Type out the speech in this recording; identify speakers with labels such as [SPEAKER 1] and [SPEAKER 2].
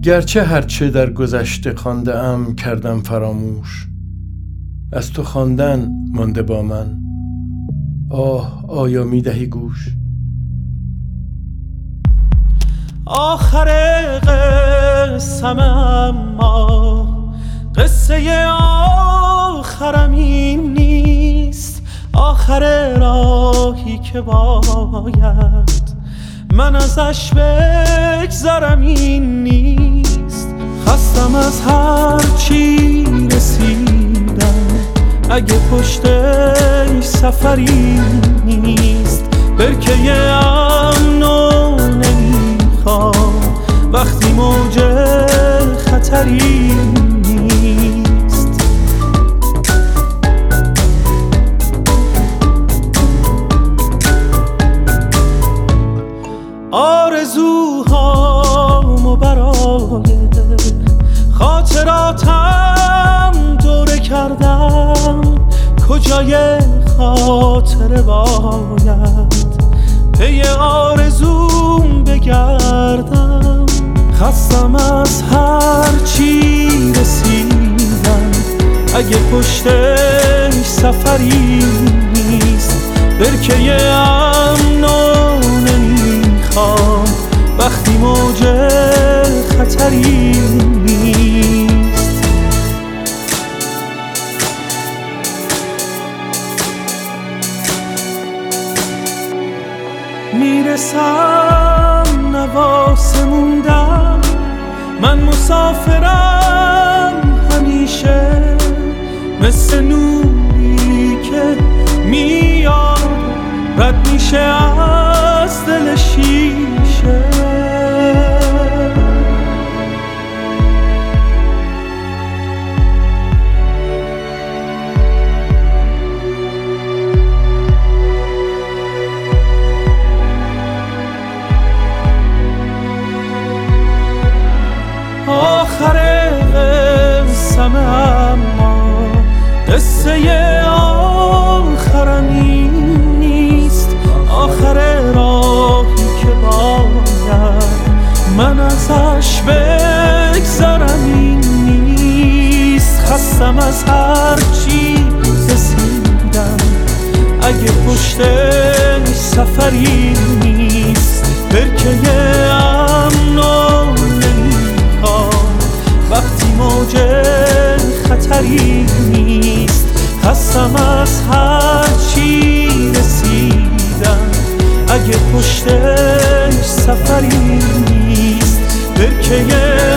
[SPEAKER 1] گرچه هرچه در گذشته خوانده ام کردم فراموش، از تو خواندن مانده با من. آه آیا می دهی گوش؟
[SPEAKER 2] آخر قصم اما قصه آخرم این نیست، آخر راهی که باید من ازش بگذرم این نیست. خستم از هر چی رسیدم، اگه پشتش سفری نیست. برکه امنو نمیخوام وقتی موج خطری نیست. آرزوهامو برای خاطراتم دوره کردم، کجای خاطره باید پی آرزوم بگردم. خستم از هر چی رسیدم، اگه پشتش سفری نیست. برکه امنو نمیخوام وقتی موج خطری نیست. میرسم نواسه موندم، من مسافرم همیشه، مثل نوری که میاد رد میشه از دل شیشه. آخر قصم اما قصه آخرم این نیست، آخر راهی که باید من ازش بگذرم این نیست. خستم از هر چی رسیدم، اگه پشتش سفری نیست. برکه امنو وقتی موج خطری نیست. خستم از هر چی رسیدم، اگه پشتش سفری نیست. برکه